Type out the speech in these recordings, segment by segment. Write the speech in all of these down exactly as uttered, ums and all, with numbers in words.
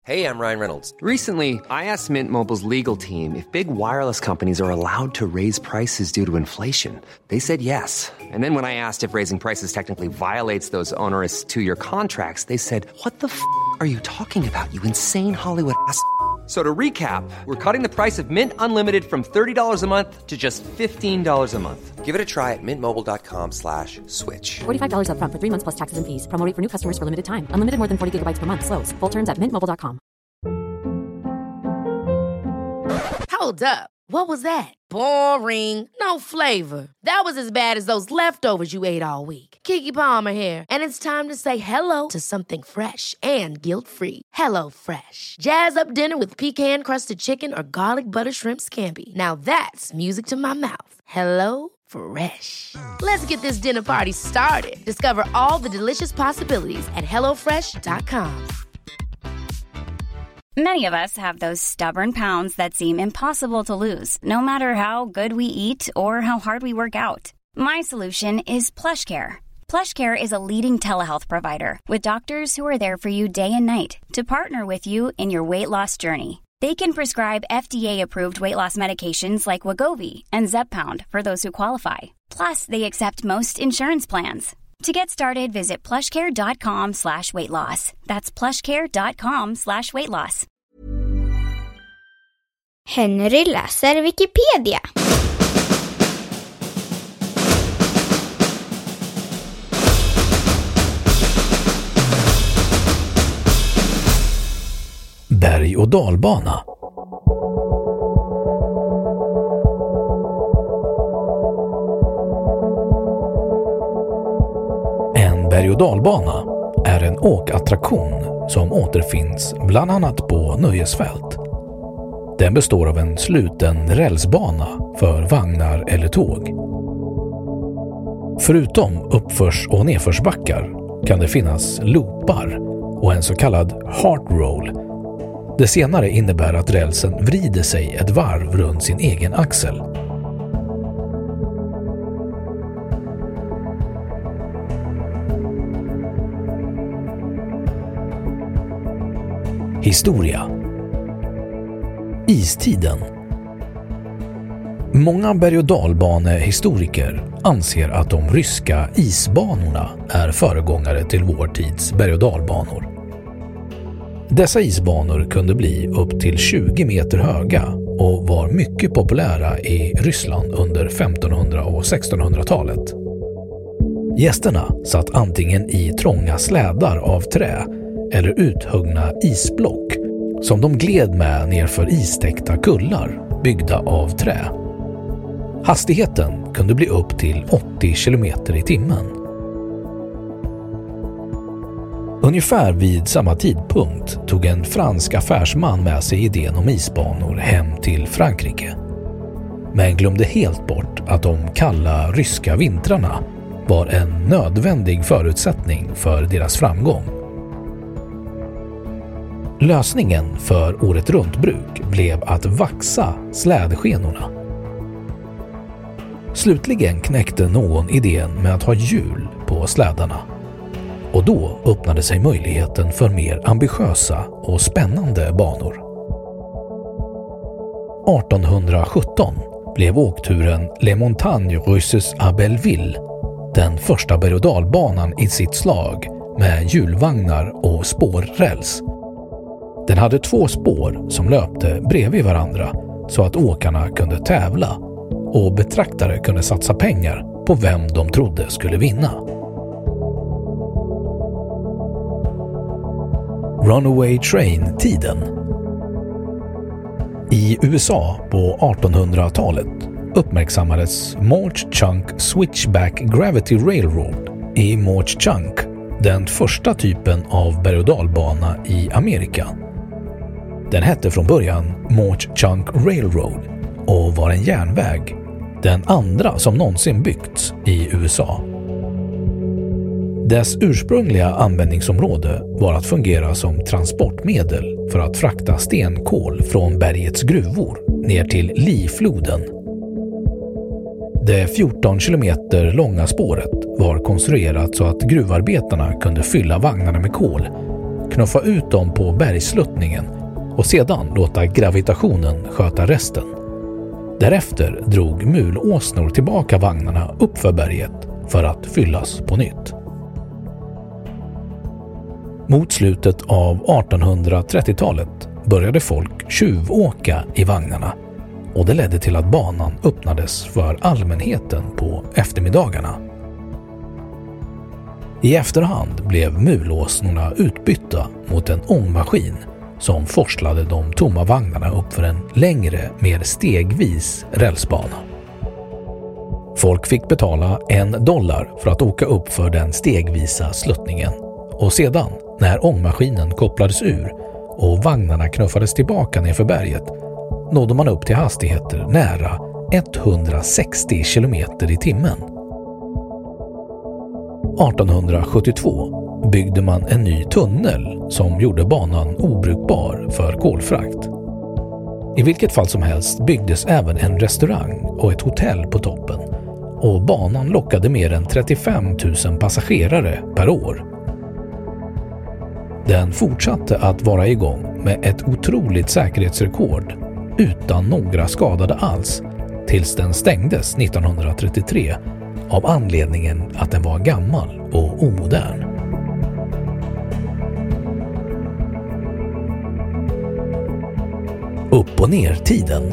Hey, I'm Ryan Reynolds. Recently, I asked Mint Mobile's legal team if big wireless companies are allowed to raise prices due to inflation. They said yes. And then when I asked if raising prices technically violates those onerous two-year contracts, they said, what the f*** are you talking about, you insane Hollywood ass f- So to recap, we're cutting the price of Mint Unlimited from thirty dollars a month to just fifteen dollars a month. Give it a try at mintmobile.com slash switch. forty-five dollars up front for three months plus taxes and fees. Promo rate for new customers for limited time. Unlimited more than forty gigabytes per month. Slows full terms at mint mobile dot com. Hold up. What was that? Boring. No flavor. That was as bad as those leftovers you ate all week. Keke Palmer here. And it's time to say hello to something fresh and guilt-free. Hello Fresh. Jazz up dinner with pecan-crusted chicken or garlic butter shrimp scampi. Now that's music to my mouth. Hello Fresh. Let's get this dinner party started. Discover all the delicious possibilities at hello fresh dot com. Many of us have those stubborn pounds that seem impossible to lose, no matter how good we eat or how hard we work out. My solution is PlushCare. PlushCare is a leading telehealth provider with doctors who are there for you day and night to partner with you in your weight loss journey. They can prescribe F D A-approved weight loss medications like Wegovy and Zepbound for those who qualify. Plus, they accept most insurance plans. To get started, visit plushcare.com slash weight loss. That's plushcare.com slash weight loss. Henry läser Wikipedia. Berg- och dalbana. Berg- och dalbana är en åkattraktion som återfinns bland annat på nöjesfält. Den består av en sluten rälsbana för vagnar eller tåg. Förutom uppförs- och nedförsbackar kan det finnas loopar och en så kallad heart roll. Det senare innebär att rälsen vrider sig ett varv runt sin egen axel. Historia. Istiden. Många berg- och dalbanehistoriker anser att de ryska isbanorna är föregångare till vår tids berg- och dalbanor. Dessa isbanor kunde bli upp till tjugo meter höga och var mycket populära i Ryssland under femtonhundra- och sextonhundratalet. Gästerna satt antingen i trånga slädar av trä eller uthuggna isblock som de gled med nerför istäckta kullar byggda av trä. Hastigheten kunde bli upp till åttio kilometer i timmen. Ungefär vid samma tidpunkt tog en fransk affärsman med sig idén om isbanor hem till Frankrike. Men glömde helt bort att de kalla ryska vintrarna var en nödvändig förutsättning för deras framgång. Lösningen för året runt bruk blev att vaxa slädskenorna. Slutligen knäckte någon idén med att ha hjul på slädarna. Och då öppnade sig möjligheten för mer ambitiösa och spännande banor. artonhundrasjutton blev åkturen Les Montagnes Russes à Belleville den första berg- och dalbanan i sitt slag med hjulvagnar och spårräls. Den hade två spår som löpte bredvid varandra så att åkarna kunde tävla och betraktare kunde satsa pengar på vem de trodde skulle vinna. Runaway Train-tiden. I U S A på artonhundratalet uppmärksammades Mauch Chunk Switchback Gravity Railroad i Mauch Chunk, den första typen av berg- och dalbana i Amerika. Den hette från början Mauch Chunk Railroad och var en järnväg, den andra som någonsin byggts i U S A. Dess ursprungliga användningsområde var att fungera som transportmedel för att frakta stenkol från bergets gruvor ner till Lee-floden. Det fjorton kilometer långa spåret var konstruerat så att gruvarbetarna kunde fylla vagnarna med kol knuffa ut dem på bergsluttningen och sedan låta gravitationen sköta resten. Därefter drog mulåsnor tillbaka vagnarna upp för berget för att fyllas på nytt. Mot slutet av artonhundratrettiotalet började folk tjuvåka i vagnarna och det ledde till att banan öppnades för allmänheten på eftermiddagarna. I efterhand blev mulåsnorna utbytta mot en ångmaskin som forslade de tomma vagnarna upp för en längre, mer stegvis rälsbana. Folk fick betala en dollar för att åka upp för den stegvisa sluttningen och sedan, när ångmaskinen kopplades ur och vagnarna knuffades tillbaka nerför berget, nådde man upp till hastigheter nära etthundrasextio kilometer i timmen. artonhundrasjuttiotvå byggde man en ny tunnel som gjorde banan obrukbar för kolfrakt. I vilket fall som helst byggdes även en restaurang och ett hotell på toppen och banan lockade mer än trettiofem tusen passagerare per år. Den fortsatte att vara igång med ett otroligt säkerhetsrekord utan några skadade alls tills den stängdes nittonhundratrettiotre av anledningen att den var gammal och omodern. Upp- och ner-tiden.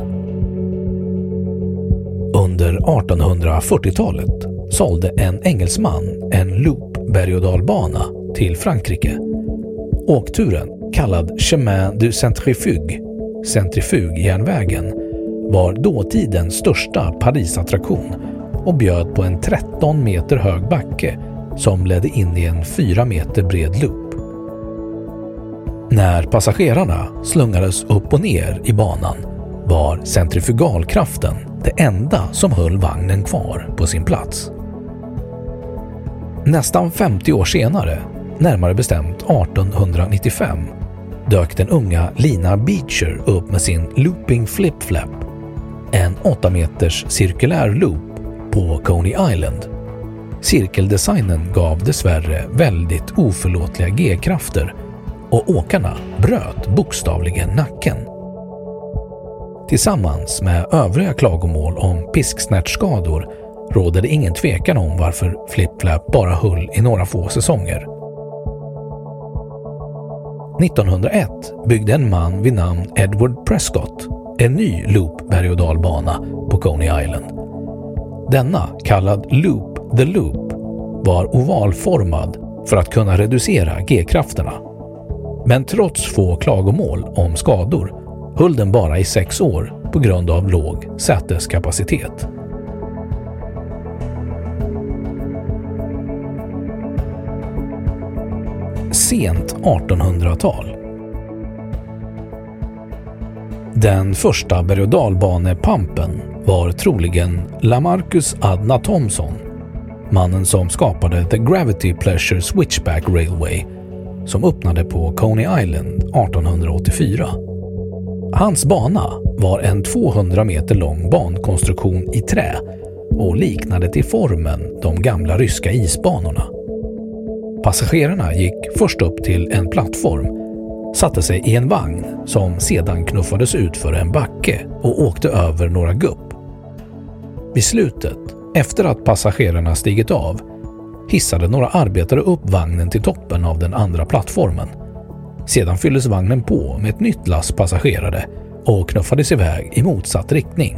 Under artonhundrafyrtiotalet sålde en engelsman en loop berg- och dalbana till Frankrike. Åkturen, kallad Chemin du Centrifuge, centrifugjärnvägen, var dåtidens största Paris-attraktion och bjöd på en tretton meter hög backe som ledde in i en fyra meter bred loop. När passagerarna slungades upp och ner i banan var centrifugalkraften det enda som höll vagnen kvar på sin plats. Nästan femtio år senare, närmare bestämt artonhundranittiofem, dök den unga Lina Beecher upp med sin Looping Flip Flap, en åtta meters cirkulär loop på Coney Island. Cirkeldesignen gav dessvärre väldigt oförlåtliga G-krafter och åkarna bröt bokstavligen nacken. Tillsammans med övriga klagomål om pisksnärtskador råder det ingen tvekan om varför Flip-Flap bara höll i några få säsonger. nittonhundraett byggde en man vid namn Edward Prescott en ny loop berg- och dalbana på Coney Island. Denna, kallad Loop the Loop, var ovalformad för att kunna reducera G-krafterna. Men trots få klagomål om skador höll den bara i sex år på grund av låg säteskapacitet. Sent artonhundratal. Den första berg- och dalbanepampen var troligen Lamarcus Adna Thompson, mannen som skapade The Gravity Pleasure Switchback Railway som öppnade på Coney Island artonhundraåttiofyra. Hans bana var en tvåhundra meter lång bankonstruktion i trä och liknade till formen de gamla ryska isbanorna. Passagerarna gick först upp till en plattform, satte sig i en vagn som sedan knuffades ut för en backe och åkte över några gupp. Vid slutet, efter att passagerarna stigit av, hissade några arbetare upp vagnen till toppen av den andra plattformen. Sedan fylldes vagnen på med ett nytt lass passagerare och knuffades iväg i motsatt riktning.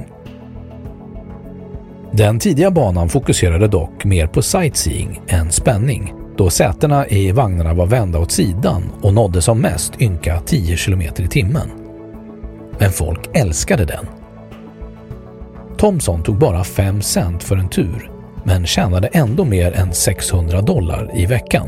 Den tidiga banan fokuserade dock mer på sightseeing än spänning, då sätena i vagnarna var vända åt sidan och nådde som mest ynka tio kilometer i timmen. Men folk älskade den. Thompson tog bara fem cent för en tur, men tjänade ändå mer än sexhundra dollar i veckan.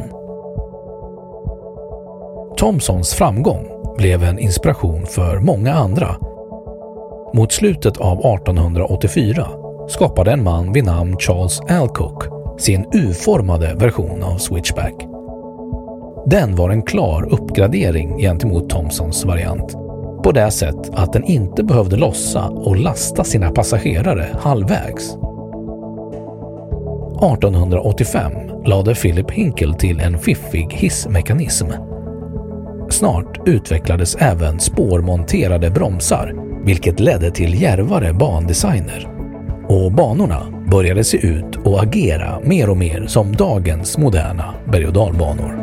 Thompsons framgång blev en inspiration för många andra. Mot slutet av artonhundraåttiofyra skapade en man vid namn Charles Alcock sin U-formade version av Switchback. Den var en klar uppgradering gentemot Thompsons variant, på det sätt att den inte behövde lossa och lasta sina passagerare halvvägs. artonhundraåttiofem lade Philip Hinkle till en fiffig hissmekanism. snart utvecklades även spårmonterade bromsar, vilket ledde till djärvare bandesigner. Och banorna började se ut och agera mer och mer som dagens moderna berg- och dalbanor.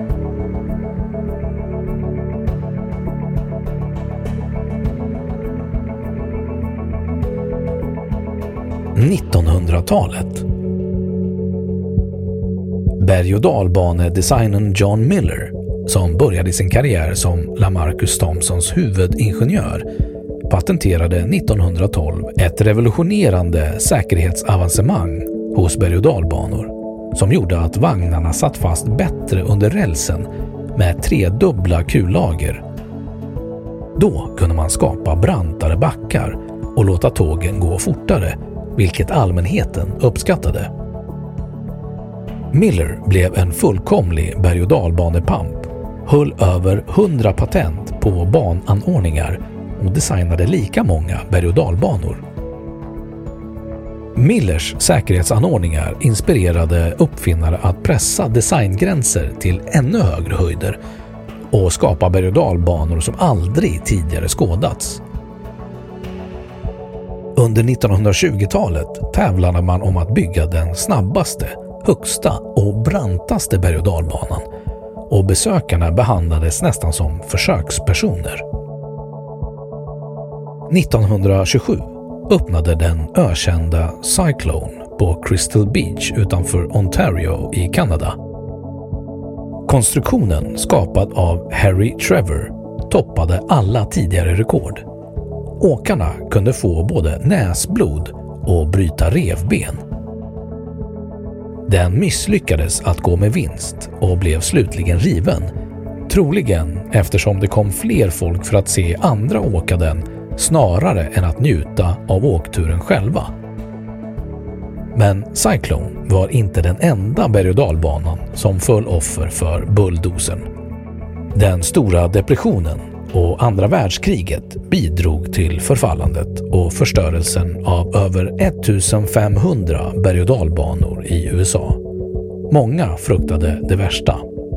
nittonhundratalet. Berg- och dalbanedesignern John Miller, som började sin karriär som LaMarcus Thompsons huvudingenjör, patenterade nittonhundratolv ett revolutionerande säkerhetsavancemang hos berg- och dalbanor som gjorde att vagnarna satt fast bättre under rälsen med tre dubbla kullager. Då kunde man skapa brantare backar och låta tågen gå fortare, vilket allmänheten uppskattade. Miller blev en fullkomlig berg- och dalbanepamp, höll över hundra patent på bananordningar och designade lika många berg- och dalbanor. Millers säkerhetsanordningar inspirerade uppfinnare att pressa designgränser till ännu högre höjder och skapa berg- och dalbanor som aldrig tidigare skådats. Under nittonhundratjugotalet tävlade man om att bygga den snabbaste, högsta och brantaste berg- och dalbanan, och besökarna behandlades nästan som försökspersoner. nittonhundratjugosju öppnade den ökända Cyclone på Crystal Beach utanför Ontario i Kanada. Konstruktionen, skapad av Harry Trevor, toppade alla tidigare rekord. Åkarna kunde få både näsblod och bryta revben. Den misslyckades att gå med vinst och blev slutligen riven, troligen eftersom det kom fler folk för att se andra åka den snarare än att njuta av åkturen själva. Men Cyclone var inte den enda berg- och dalbanan som föll offer för bulldozern. Den stora depressionen och andra världskriget bidrog till förfallandet och förstörelsen av över femtonhundra berg- och dalbanor i U S A. Många fruktade det värsta.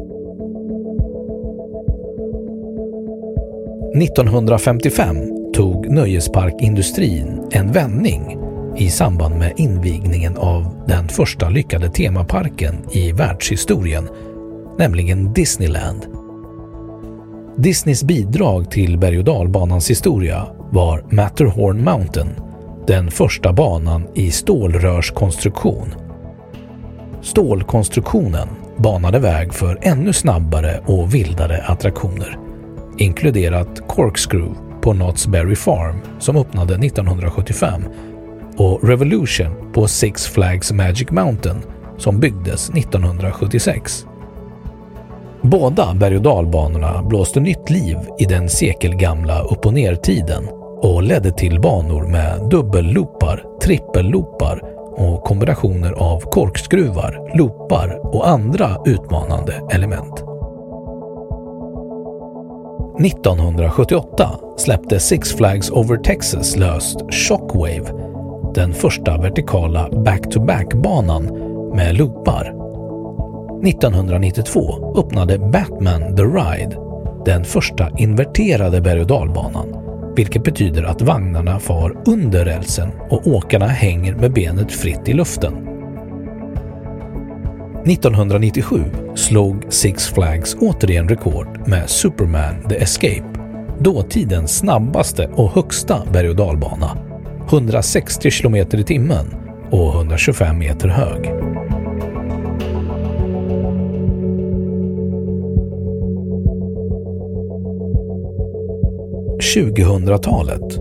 nittonhundrafemtiofem tog nöjesparkindustrin en vändning i samband med invigningen av den första lyckade temaparken i världshistorien, nämligen Disneyland. Disneys bidrag till berg- och dalbanans historia var Matterhorn Mountain, den första banan i stålrörskonstruktion. Stålkonstruktionen banade väg för ännu snabbare och vildare attraktioner, inkluderat Corkscrew på Knott's Berry Farm som öppnade nittonhundrasjuttiofem och Revolution på Six Flags Magic Mountain som byggdes nittonhundrasjuttiosex. Båda berg- och dalbanorna blåste nytt liv i den sekelgamla upp- och nertiden och ledde till banor med dubbelloopar, trippelloopar och kombinationer av korkskruvar, loopar och andra utmanande element. nittonhundrasjuttioåtta släppte Six Flags Over Texas löst Shockwave, den första vertikala back-to-back-banan med loopar. nittonhundranittiotvå öppnade Batman The Ride, den första inverterade berg- och dalbanan, vilket betyder att vagnarna far under rälsen och åkarna hänger med benet fritt i luften. nittonhundranittiosju slog Six Flags återigen rekord med Superman The Escape, dåtidens snabbaste och högsta berg- och dalbana, hundrasextio kilometer i timmen och hundratjugofem meter hög. tjugohundratalet.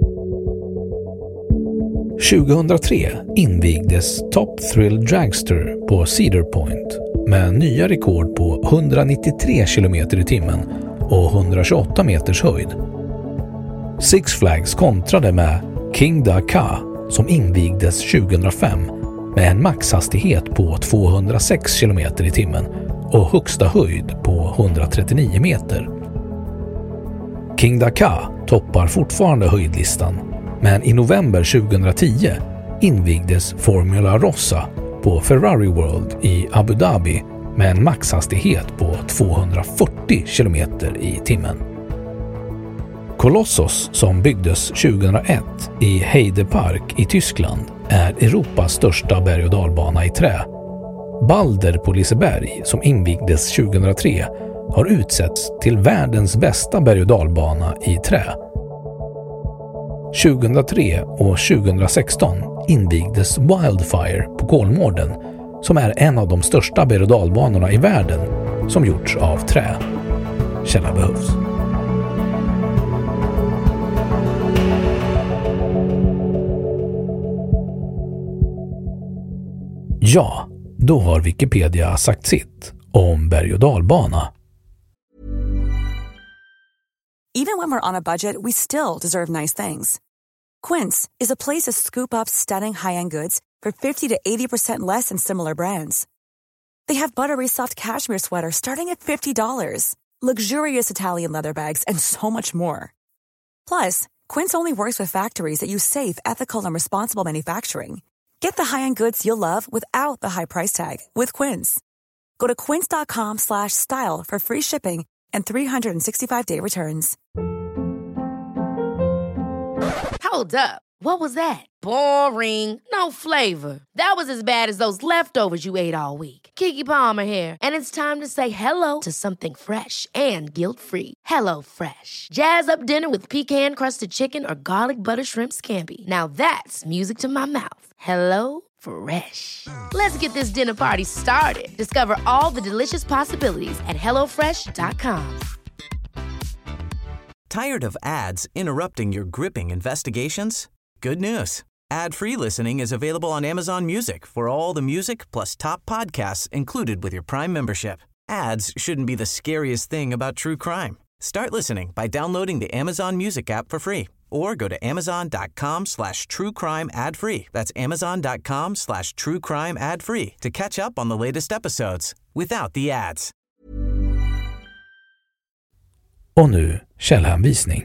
tjugohundratre invigdes Top Thrill Dragster på Cedar Point med nya rekord på hundranittiotre kilometer i timmen och hundratjugoåtta meters höjd. Six Flags kontrade med King Da Ka som invigdes tjugohundrafem med en maxhastighet på tvåhundrasex kilometer i timmen och högsta höjd på hundratrettionio meter. King Da Ka toppar fortfarande höjdlistan, men i november tjugohundratio invigdes Formula Rossa på Ferrari World i Abu Dhabi med en maxhastighet på tvåhundrafyrtio kilometer i timmen. Kolossos, som byggdes tjugohundraett i Heide Park i Tyskland, är Europas största berg- och dalbana i trä. Balder på Liseberg, som invigdes tjugohundratre, har utsetts till världens bästa berg- och dalbana i trä. tjugohundratre och tjugohundrasexton invigdes Wildfire på Kolmården, som är en av de största berg- och dalbanorna i världen som gjorts av trä. Källa behövs. Ja, då har Wikipedia sagt sitt om berg- och dalbana. Even when we're on a budget, we still deserve nice things. Quince is a place to scoop up stunning high-end goods for fifty to eighty percent less than similar brands. They have buttery soft cashmere sweaters starting at fifty dollars, luxurious Italian leather bags, and so much more. Plus, Quince only works with factories that use safe, ethical, and responsible manufacturing. Get the high-end goods you'll love without the high price tag with Quince. Go to quince.com slash style for free shipping and three sixty-five day returns. Hold up. What was that? Boring. No flavor. That was as bad as those leftovers you ate all week. Keke Palmer here, and it's time to say hello to something fresh and guilt-free. Hello Fresh. Jazz up dinner with pecan-crusted chicken or garlic butter shrimp scampi. Now that's music to my mouth. Hello Fresh. Let's get this dinner party started. Discover all the delicious possibilities at hello fresh dot com. Tired of ads interrupting your gripping investigations? Good news. Ad-free listening is available on Amazon Music for all the music plus top podcasts included with your Prime membership. Ads shouldn't be the scariest thing about true crime. Start listening by downloading the Amazon Music app for free or go to amazon.com slash true crime ad free. That's amazon.com slash true crime ad free to catch up on the latest episodes without the ads. Och nu källhänvisning.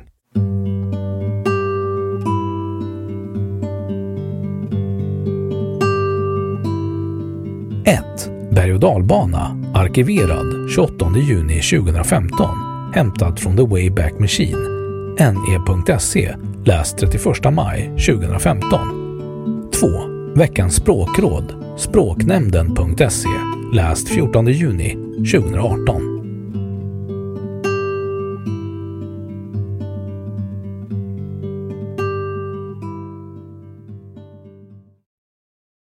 ett. Berg- och dalbana, arkiverad tjugoåttonde juni tjugohundrafemton, hämtad från The Wayback Machine, N E punkt se, läst trettioförsta maj tjugohundrafemton. två. Veckans språkråd, språknämnden punkt se, läst fjortonde juni tjugohundraarton.